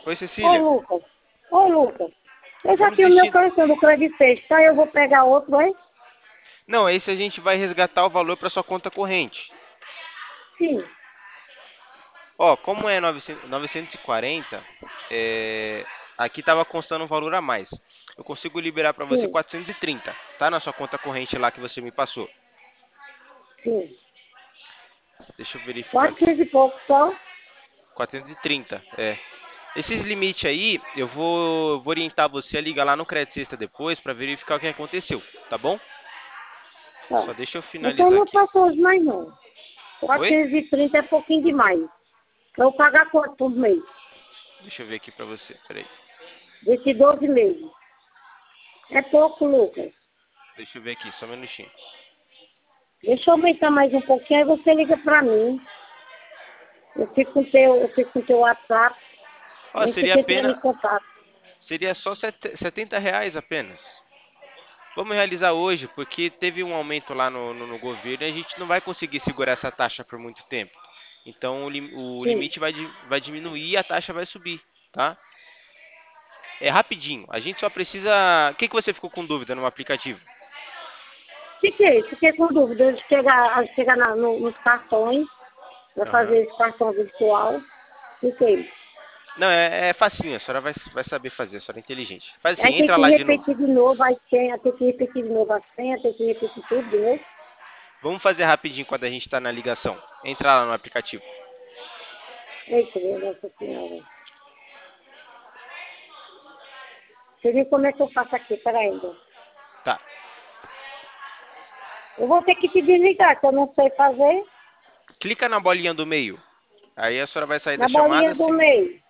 Oi, Ô, Cecília. Lucas. Ô, Lucas. Eu já Vamos tenho o meu desistir. cartão do Crédito Peixe, tá? Eu vou pegar outro, hein? Não, esse a gente vai resgatar o valor para sua conta corrente. Sim, Ó, como é 940, aqui tava constando um valor a mais. Eu consigo liberar para você sim, 430, tá? Na sua conta corrente lá que você me passou. sim. Deixa eu verificar aqui. 400 e pouco só? 430, é. Esses limites aí, eu vou orientar você a ligar lá no Crédito Sexta depois para verificar o que aconteceu, tá bom? Tá. Só deixa eu Então finalizar não aqui. faço hoje mais não. Oi? 430 é pouquinho demais. Pra eu pagar quanto por mês? Deixa eu ver aqui para você, peraí. Desse 12 meses. É pouco, Lucas. Deixa eu ver aqui, só um minutinho. Deixa eu aumentar mais um pouquinho, aí você liga pra mim. Eu fico com teu WhatsApp, Ó, nem que seria você tenha me apenas, contato. seria só R$ 70 apenas. Vamos realizar hoje, porque teve um aumento lá no governo e a gente não vai conseguir segurar essa taxa por muito tempo. Então o Sim. limite vai diminuir e a taxa vai subir, tá? É rapidinho. A gente só precisa. O que que você ficou com dúvida no aplicativo? Fiquei com dúvida de chegar nos cartões, para Aham. fazer esse cartão virtual. Fiquei. Não, é facinho, a senhora vai saber fazer, a senhora é inteligente. Faz assim, Aí tem entra que lá de novo. repetir de novo a senha, tem que repetir de novo a senha, tem que repetir tudo de novo. Vamos fazer rapidinho quando a gente está na ligação. Entra lá no aplicativo. Eita, minha Nossa Senhora. Você viu como é que eu faço aqui? Peraí, ainda. Tá. Eu vou ter que te desligar, que eu não sei fazer. Clica na bolinha do meio. Aí a senhora vai sair da Na chamada. bolinha do meio.